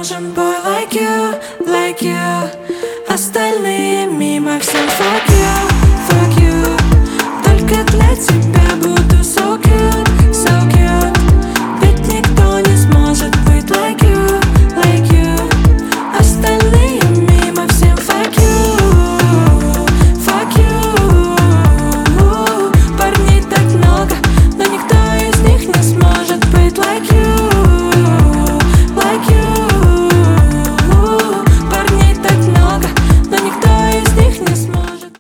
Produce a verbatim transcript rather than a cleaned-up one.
нужен boy like you, like you. Остальные мимо, всем fuck you, fuck you. Только для тебя